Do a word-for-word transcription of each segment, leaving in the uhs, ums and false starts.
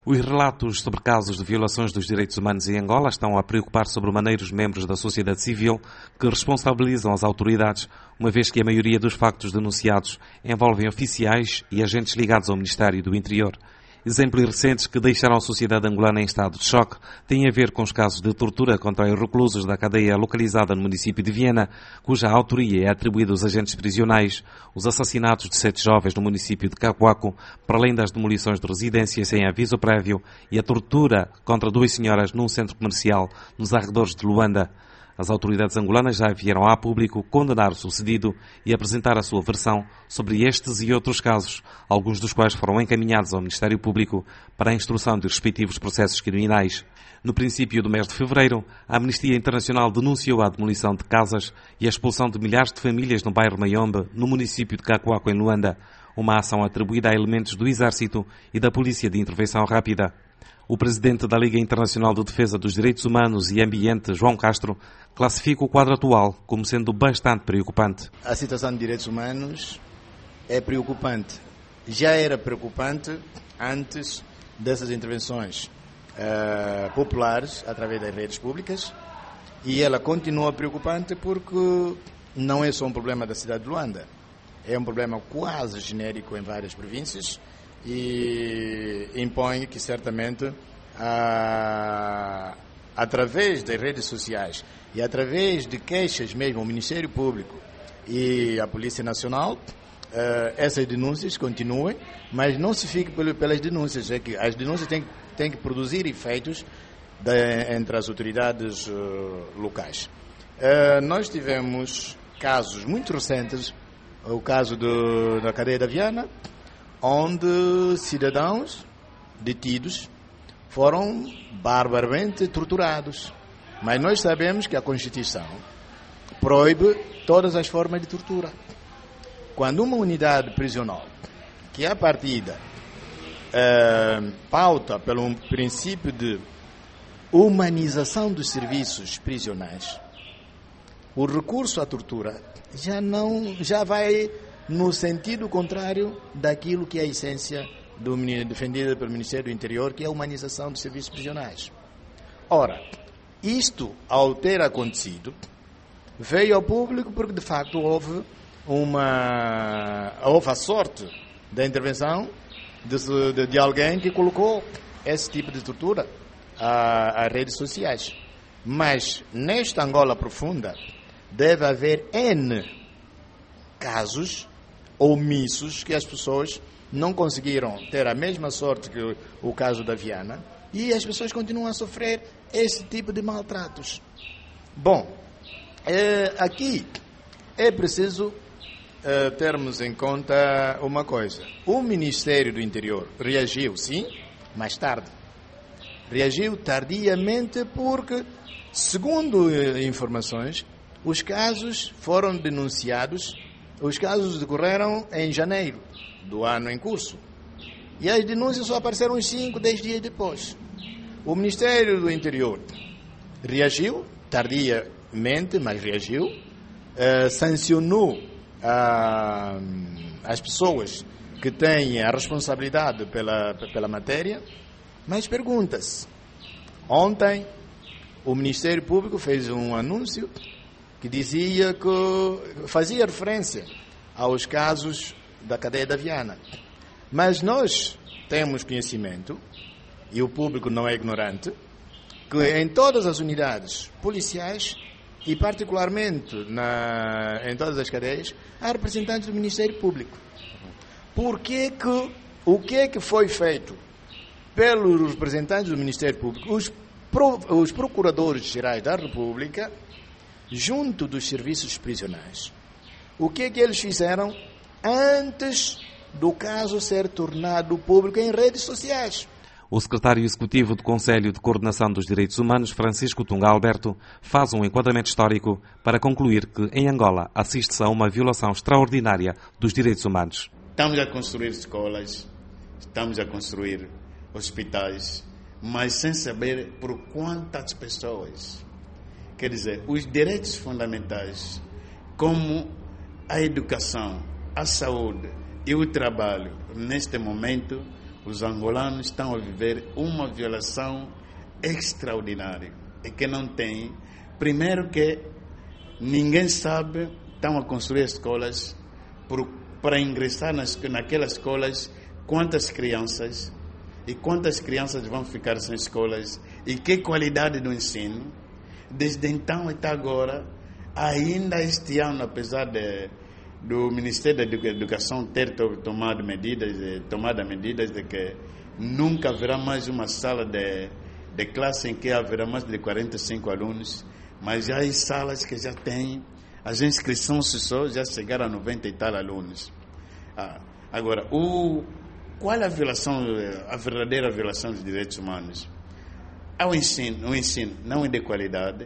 Os relatos sobre casos de violações dos direitos humanos em Angola estão a preocupar sobremaneira os membros da sociedade civil que responsabilizam as autoridades, uma vez que a maioria dos factos denunciados envolvem oficiais e agentes ligados ao Ministério do Interior. Exemplos recentes que deixaram a sociedade angolana em estado de choque têm a ver com os casos de tortura contra os reclusos da cadeia localizada no município de Viena, cuja autoria é atribuída aos agentes prisionais, os assassinatos de sete jovens no município de Cacoaco, para além das demolições de residências sem aviso prévio e a tortura contra duas senhoras num centro comercial nos arredores de Luanda. As autoridades angolanas já vieram a público condenar o sucedido e apresentar a sua versão sobre estes e outros casos, alguns dos quais foram encaminhados ao Ministério Público para a instrução de respectivos processos criminais. No princípio do mês de fevereiro, a Amnistia Internacional denunciou a demolição de casas e a expulsão de milhares de famílias no bairro Mayombe, no município de Cacoaco, em Luanda, uma ação atribuída a elementos do Exército e da Polícia de Intervenção Rápida. O presidente da Liga Internacional de Defesa dos Direitos Humanos e Ambiente, João Castro, classifica o quadro atual como sendo bastante preocupante. A situação de direitos humanos é preocupante. Já era preocupante antes dessas intervenções uh, populares através das redes públicas e ela continua preocupante porque não é só um problema da cidade de Luanda, é um problema quase genérico em várias províncias e impõe que certamente a, através das redes sociais e através de queixas mesmo ao Ministério Público e à Polícia Nacional, uh, essas denúncias continuem, mas não se fique pelas denúncias, é que as denúncias têm, têm que produzir efeitos de, entre as autoridades uh, locais. Uh, nós tivemos casos muito recentes, o caso do, da cadeia da Viana, onde cidadãos detidos foram barbaramente torturados. Mas nós sabemos que a Constituição proíbe todas as formas de tortura. Quando uma unidade prisional, que à partida é, pauta pelo princípio de humanização dos serviços prisionais, o recurso à tortura já não já vai no sentido contrário daquilo que é a essência do, defendida pelo Ministério do Interior, que é a humanização dos serviços prisionais. Ora, isto, ao ter acontecido, veio ao público porque, de facto, houve uma houve a sorte da intervenção de, de, de alguém que colocou esse tipo de tortura às redes sociais. Mas, nesta Angola profunda, deve haver N casos omissos que as pessoas não conseguiram ter a mesma sorte que o caso da Viana e as pessoas continuam a sofrer esse tipo de maltratos. Bom, é, aqui é preciso é, termos em conta uma coisa. O Ministério do Interior reagiu, sim, mais tarde. Reagiu tardiamente porque, segundo informações, os casos foram denunciados. Os casos decorreram em janeiro do ano em curso. E as denúncias só apareceram uns cinco, dez dias depois. O Ministério do Interior reagiu, tardiamente, mas reagiu, uh, sancionou uh, as pessoas que têm a responsabilidade pela, pela matéria, mas pergunta-se. Ontem, o Ministério Público fez um anúncio que dizia que fazia referência aos casos da cadeia da Viana. Mas nós temos conhecimento, e o público não é ignorante, que em todas as unidades policiais, e particularmente na, em todas as cadeias, há representantes do Ministério Público. Por que que, o que é que foi feito pelos representantes do Ministério Público, os, pro, os procuradores-gerais da República, junto dos serviços prisionais? O que é que eles fizeram antes do caso ser tornado público em redes sociais? O secretário executivo do Conselho de Coordenação dos Direitos Humanos, Francisco Tunga Alberto, faz um enquadramento histórico para concluir que, em Angola, assiste-se a uma violação extraordinária dos direitos humanos. Estamos a construir escolas, estamos a construir hospitais, mas sem saber por quantas pessoas. Quer dizer, os direitos fundamentais, como a educação, a saúde e o trabalho, neste momento, os angolanos estão a viver uma violação extraordinária e que não tem. Primeiro que ninguém sabe, estão a construir escolas por, para ingressar nas, naquelas escolas quantas crianças e quantas crianças vão ficar sem escolas e que qualidade do ensino. Desde então até agora, ainda este ano, apesar de do Ministério da Educação ter tomado medidas, tomado medidas de que nunca haverá mais uma sala de, de classe em que haverá mais de quarenta e cinco alunos, mas já há salas que já têm, as inscrições só já chegaram a noventa e tal alunos. Ah, agora, o, qual é a violação, a verdadeira violação dos direitos humanos? O ensino, o ensino não é de qualidade,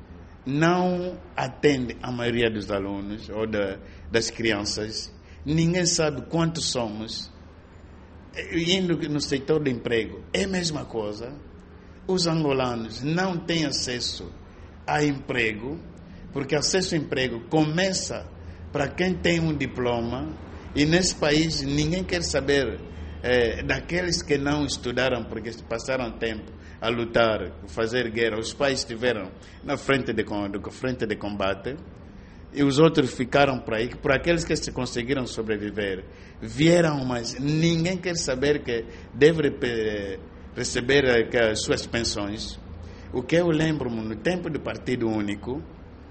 não atende a maioria dos alunos ou da, das crianças, ninguém sabe quantos somos. Indo no setor do emprego, é a mesma coisa. Os angolanos não têm acesso a emprego, porque acesso a emprego começa para quem tem um diploma, e nesse país ninguém quer saber é, daqueles que não estudaram porque passaram tempo a lutar, a fazer guerra. Os pais estiveram na frente de, de, frente de combate e os outros ficaram por aí. Por aqueles que se conseguiram sobreviver, vieram, mas ninguém quer saber que deve receber que, as suas pensões. O que eu lembro-me, no tempo do Partido Único,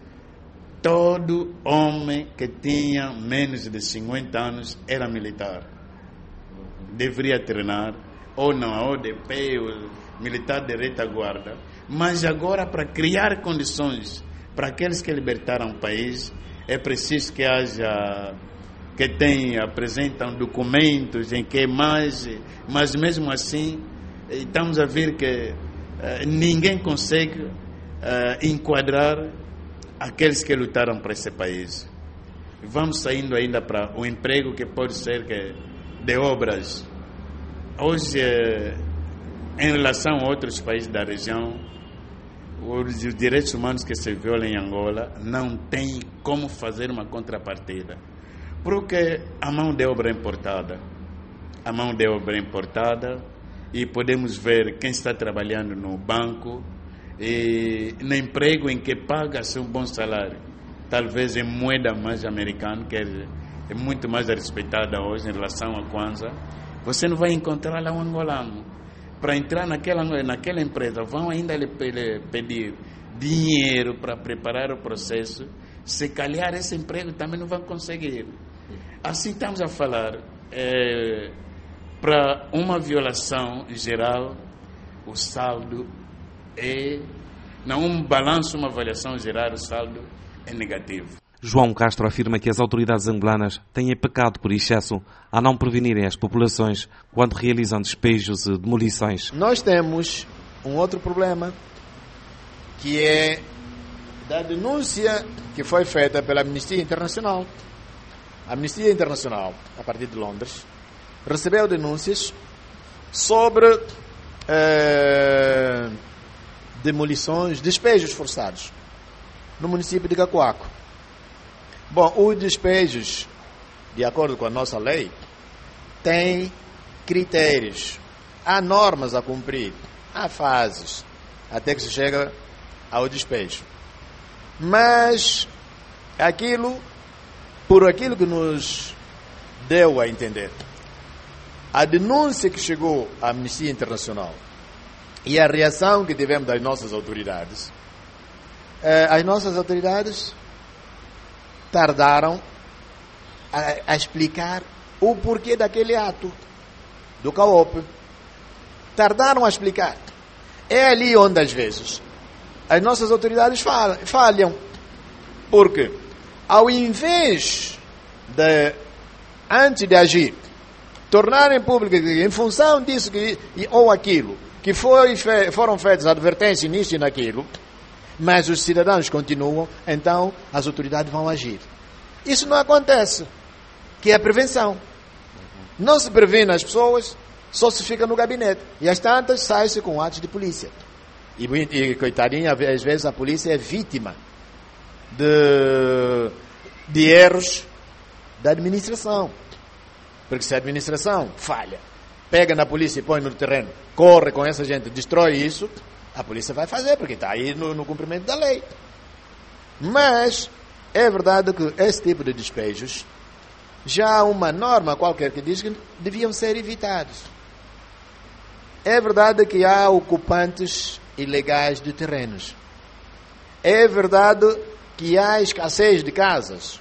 todo homem que tinha menos de cinquenta anos era militar. Deveria treinar, ou não, a O D P, ou militar de retaguarda, mas agora, para criar condições para aqueles que libertaram o país, é preciso que haja, que tenha, apresentam documentos em que mais, mas mesmo assim, estamos a ver que uh, ninguém consegue uh, enquadrar aqueles que lutaram para esse país. Vamos saindo ainda para o emprego que pode ser que, de obras. Hoje, uh, em relação a outros países da região, os direitos humanos que se violam em Angola não tem como fazer uma contrapartida. Porque a mão de obra é importada. A mão de obra é importada e podemos ver quem está trabalhando no banco e no emprego em que paga-se um bom salário. Talvez em moeda mais americana, que é muito mais respeitada hoje em relação a Kwanza. Você não vai encontrar lá um angolano. Para entrar naquela, naquela empresa, vão ainda lhe pedir dinheiro para preparar o processo. Se calhar esse emprego também não vão conseguir. Assim estamos a falar, é, para uma violação geral, o saldo é, não um balanço, uma avaliação geral, o saldo é negativo. João Castro afirma que as autoridades angolanas têm pecado por excesso a não prevenirem as populações quando realizam despejos e demolições. Nós temos um outro problema, que é da denúncia que foi feita pela Amnistia Internacional. A Amnistia Internacional, a partir de Londres, recebeu denúncias sobre eh, demolições, despejos forçados no município de Cacoaco. Bom, os despejos, de acordo com a nossa lei, têm critérios, há normas a cumprir, há fases, até que se chega ao despejo. Mas aquilo, por aquilo que nos deu a entender, a denúncia que chegou à Amnistia Internacional e a reação que tivemos das nossas autoridades, as nossas autoridades tardaram a, a explicar o porquê daquele ato do C A O P. Tardaram a explicar. É ali onde, às vezes, as nossas autoridades falham. Porque, ao invés de, antes de agir, tornarem público, em função disso que, ou aquilo, que foi, foram feitas advertências nisso e naquilo, mas os cidadãos continuam, então as autoridades vão agir. Isso não acontece, que é a prevenção. Não se previne as pessoas, só se fica no gabinete. E às tantas sai-se com atos de polícia. E, e coitadinha, às vezes a polícia é vítima de, de erros da administração. Porque se a administração falha pega na polícia e põe no terreno, corre com essa gente, destrói isso, a polícia vai fazer, porque está aí no, no cumprimento da lei. Mas é verdade que esse tipo de despejos, já há uma norma qualquer que diz que deviam ser evitados. É verdade que há ocupantes ilegais de terrenos. É verdade que há escassez de casas.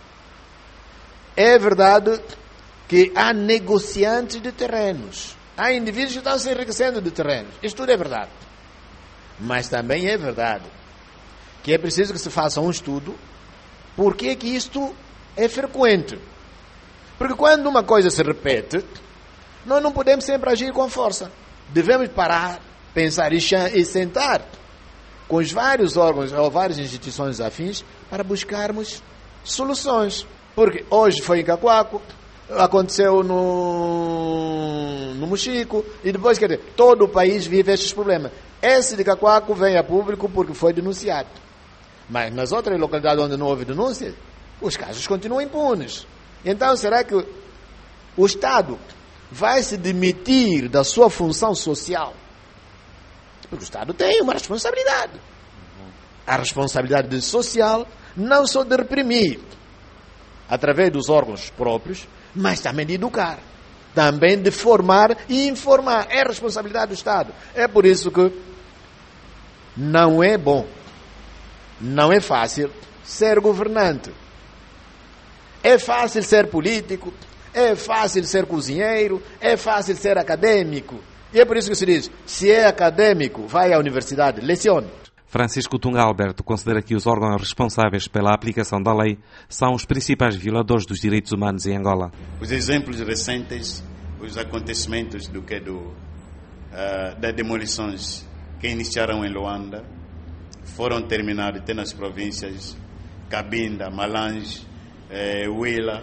É verdade que há negociantes de terrenos. Há indivíduos que estão se enriquecendo de terrenos. Isto tudo é verdade. Mas também é verdade que é preciso que se faça um estudo porque é que isto é frequente. Porque quando uma coisa se repete, nós não podemos sempre agir com força. Devemos parar, pensar e sentar com os vários órgãos ou várias instituições afins para buscarmos soluções. Porque hoje foi em Cacoaco, aconteceu no, no Mochico, e depois, quer dizer, todo o país vive estes problemas. Esse de Cacoaco vem a público porque foi denunciado. Mas nas outras localidades onde não houve denúncia, os casos continuam impunes. Então, será que o Estado vai se demitir da sua função social? Porque o Estado tem uma responsabilidade. A responsabilidade social não só de reprimir, através dos órgãos próprios, mas também de educar, também de formar e informar. É responsabilidade do Estado. É por isso que não é bom, não é fácil ser governante. É fácil ser político, é fácil ser cozinheiro, é fácil ser acadêmico. E é por isso que se diz, se é acadêmico, vai à universidade, lecione. Francisco Tunga Alberto considera que os órgãos responsáveis pela aplicação da lei são os principais violadores dos direitos humanos em Angola. Os exemplos recentes, os acontecimentos do que do, uh, das demolições que iniciaram em Luanda, foram terminados até nas províncias Cabinda, Malange, eh, Huila,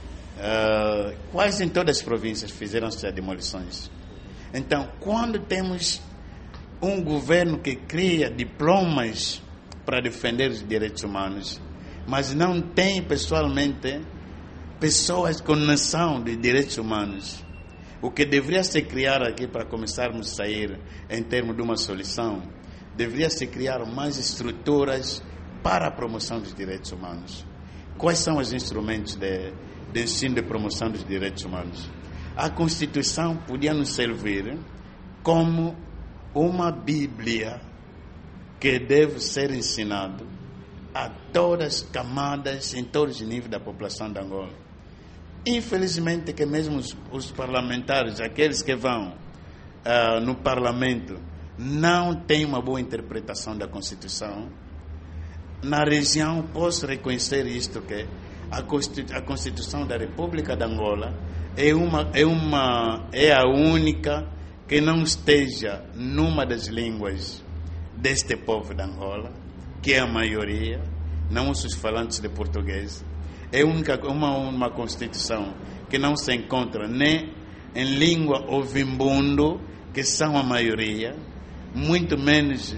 uh, quase em todas as províncias fizeram-se as demolições. Então, quando temos um governo que cria diplomas para defender os direitos humanos, mas não tem pessoalmente pessoas com noção de direitos humanos, o que deveria se criar aqui para começarmos a sair em termos de uma solução, deveria se criar mais estruturas para a promoção dos direitos humanos. Quais são os instrumentos de, de ensino de promoção dos direitos humanos? A Constituição podia nos servir como uma Bíblia que deve ser ensinado a todas as camadas, em todos os níveis da população de Angola. Infelizmente que mesmo os, os parlamentares, aqueles que vão uh, no parlamento, não têm uma boa interpretação da Constituição. Na região posso reconhecer isto, que a Constituição, a Constituição da República de Angola é, uma, é, uma, é a única que não esteja numa das línguas deste povo de Angola, que é a maioria, não os falantes de português. É única, uma, uma Constituição que não se encontra nem em língua ovimbundo, que são a maioria, muito menos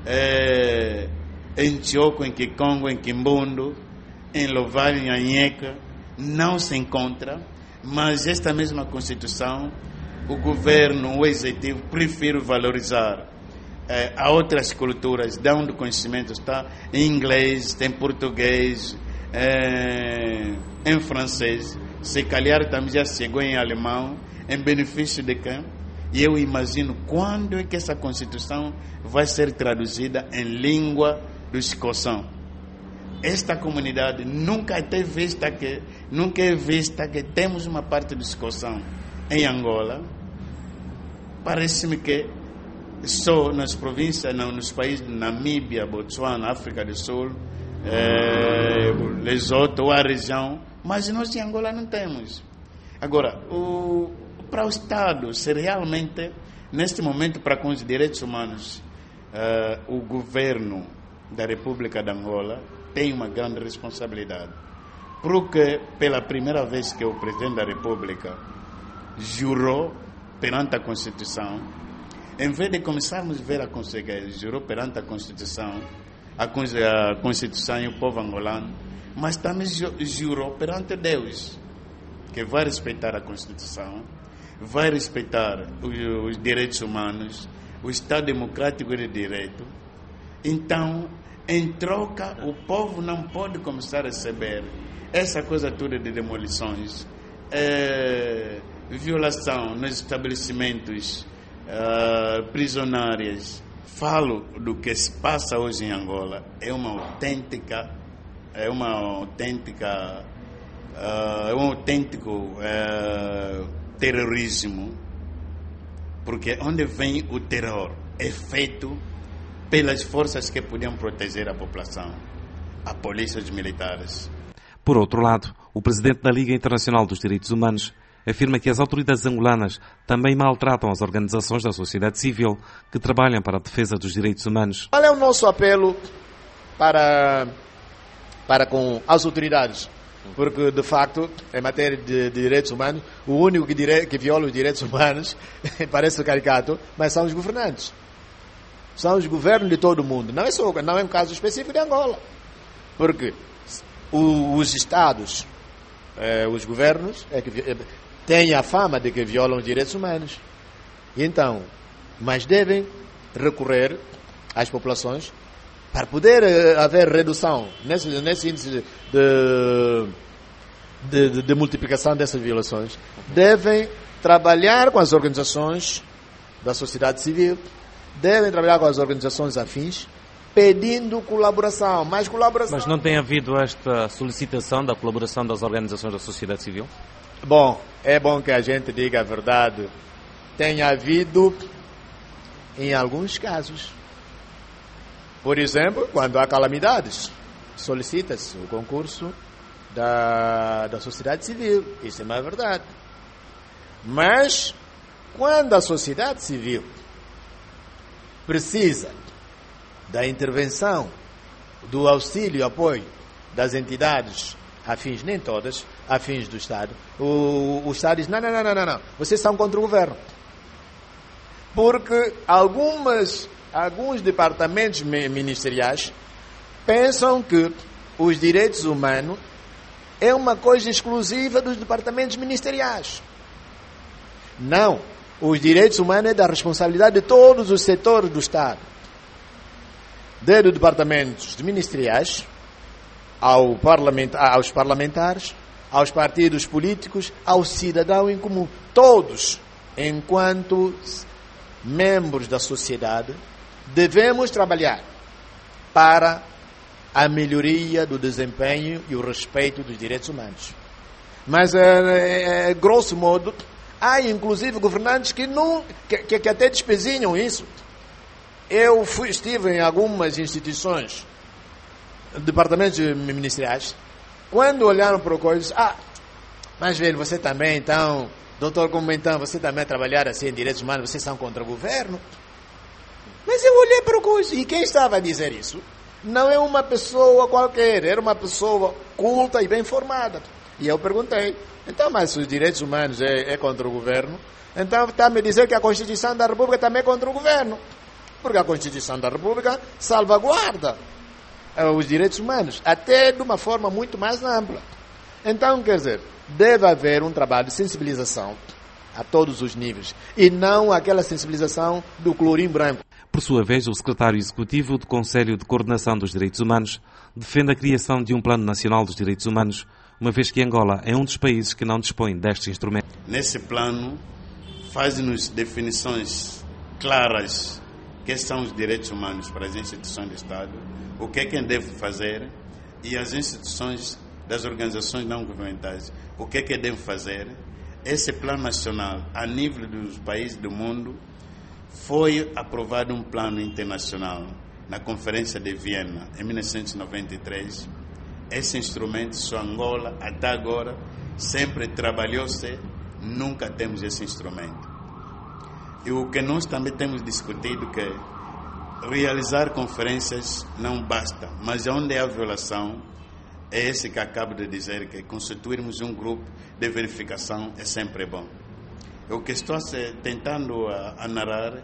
é, em Tioco, em Kikongo, em Kimbundo, em Lovalho, em Anheca, não se encontra, mas esta mesma Constituição, o governo, o executivo, prefere valorizar eh, a outras culturas, de onde o conhecimento está em inglês, em português, eh, em francês, se calhar também já chegou em alemão, em benefício de quem? E eu imagino quando é que essa Constituição vai ser traduzida em língua do escocão. Esta comunidade nunca é vista que, nunca é vista que temos uma parte do escocão em Angola. Parece-me que só nas províncias, não, nos países de Namíbia, Botsuana, África do Sul, eh, Lesoto, ou a região, mas nós em Angola não temos. Agora, o, para o Estado, se realmente, neste momento, para com os direitos humanos, eh, o governo da República de Angola tem uma grande responsabilidade. Porque, pela primeira vez que o Presidente da República jurou perante a Constituição, em vez de começarmos a ver a Constituição, jurou perante a Constituição, a Constituição e o povo angolano, mas também jurou perante Deus, que vai respeitar a Constituição, vai respeitar os, os direitos humanos, o Estado democrático de direito, então, em troca, o povo não pode começar a receber essa coisa toda de demolições, é, violação nos estabelecimentos uh, prisionais. Falo do que se passa hoje em Angola, é uma autêntica, é uma autêntica, uh, é um autêntico uh, terrorismo, porque onde vem o terror é feito pelas forças que podiam proteger a população, a polícia e os militares. Por outro lado, o presidente da Liga Internacional dos Direitos Humanos afirma que as autoridades angolanas também maltratam as organizações da sociedade civil que trabalham para a defesa dos direitos humanos. Qual é o nosso apelo para, para com as autoridades? Porque, de facto, em matéria de, de direitos humanos, o único que, dire, que viola os direitos humanos, parece caricato, mas são os governantes. São os governos de todo o mundo. Não é, só, não é um caso específico de Angola. Porque o, os Estados, eh, os governos, é que, é, têm a fama de que violam os direitos humanos. E então, mas devem recorrer às populações para poder uh, haver redução nesse, nesse índice de, de, de, de multiplicação dessas violações. Devem trabalhar com as organizações da sociedade civil, devem trabalhar com as organizações afins, pedindo colaboração, mais colaboração. Mas não tem havido esta solicitação da colaboração das organizações da sociedade civil? Bom, é bom que a gente diga a verdade. Tem havido em alguns casos. Por exemplo, quando há calamidades, solicita-se o concurso da, da sociedade civil. Isso não é verdade. Mas, quando a sociedade civil precisa da intervenção, do auxílio e apoio das entidades afins, nem todas, afins do Estado, o, o Estado diz, não, não, não, não, não, vocês estão contra o governo. Porque algumas, alguns departamentos ministeriais pensam que os direitos humanos é uma coisa exclusiva dos departamentos ministeriais. Não. Os direitos humanos é da responsabilidade de todos os setores do Estado. Desde os departamentos ministeriais, ao parlament, aos parlamentares, aos partidos políticos, ao cidadão em comum. Todos, enquanto membros da sociedade, devemos trabalhar para a melhoria do desempenho e o respeito dos direitos humanos. Mas, é, é, grosso modo, há inclusive governantes que, não, que, que até despezinham isso. Eu fui, estive em algumas instituições, departamentos ministeriais, quando olharam para coisas, ah, mas velho, você também então, doutor, como então, você também trabalhar assim em direitos humanos, vocês são contra o governo? Mas eu olhei para coisas, e quem estava a dizer isso não é uma pessoa qualquer, era uma pessoa culta e bem formada. E eu perguntei, então, mas se os direitos humanos é, é contra o governo, então está a me dizer que a Constituição da República também é contra o governo. Porque a Constituição da República salvaguarda os direitos humanos, até de uma forma muito mais ampla. Então, quer dizer, deve haver um trabalho de sensibilização a todos os níveis, e não aquela sensibilização do colorim branco. Por sua vez, o secretário executivo do Conselho de Coordenação dos Direitos Humanos defende a criação de um Plano Nacional dos Direitos Humanos, uma vez que Angola é um dos países que não dispõe destes instrumentos. Nesse plano, faz-nos definições claras que são os direitos humanos para as instituições do Estado, o que é que deve fazer, e as instituições das organizações não governamentais, o que é que devem fazer. Esse plano nacional, a nível dos países do mundo, foi aprovado um plano internacional na Conferência de Viena, em mil novecentos e noventa e três. Esse instrumento, só Angola, até agora, sempre trabalhou-se, nunca temos esse instrumento. E o que nós também temos discutido que realizar conferências não basta, mas onde há violação, é esse que acabo de dizer, que constituirmos um grupo de verificação é sempre bom. O que estou tentando a, a narrar,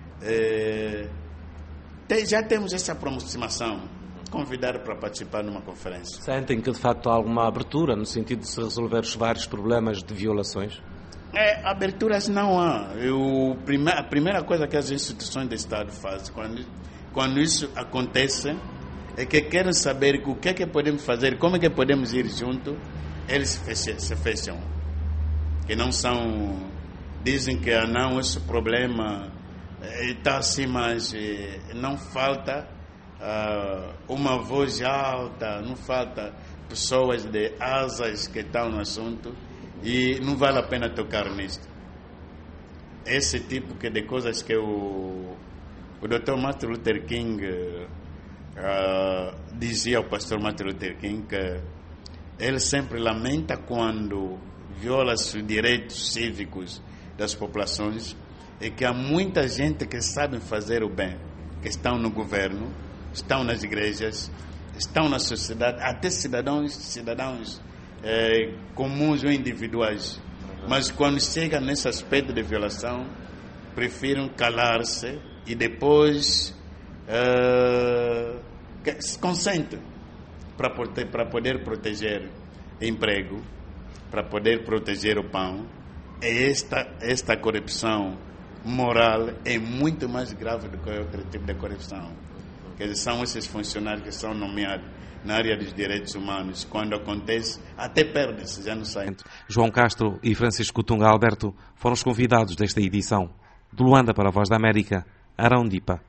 é, tem, já temos essa aproximação, convidar para participar numa conferência. Sentem que de facto há alguma abertura no sentido de se resolver os vários problemas de violações? É, aberturas não há. Eu, prime, a primeira coisa que as instituições do Estado fazem quando, quando isso acontece é que querem saber o que é que podemos fazer, como é que podemos ir junto. Eles se fecham, se fecham. Que não são... Dizem que ah, não, esse problema está assim, mas eh, não falta ah, uma voz alta, não falta pessoas de asas que estão no assunto e não vale a pena tocar nisto. Esse tipo de coisas que o, o doutor Martin Luther King uh, dizia ao pastor Martin Luther King que ele sempre lamenta quando viola os direitos cívicos das populações e que há muita gente que sabe fazer o bem, que estão no governo, estão nas igrejas, estão na sociedade, até cidadãos, cidadãos eh, comuns ou individuais. Mas quando chega nesse aspecto de violação, preferem calar-se e depois eh, se consentem para poder, para poder proteger emprego, para poder proteger o pão. Esta, esta corrupção moral é muito mais grave do que outro tipo de corrupção. Quer dizer, são esses funcionários que são nomeados na área dos direitos humanos. Quando acontece, até perdem-se, já não saem. João Castro e Francisco Tunga Alberto foram os convidados desta edição. De Luanda para a Voz da América, Arão Dipa.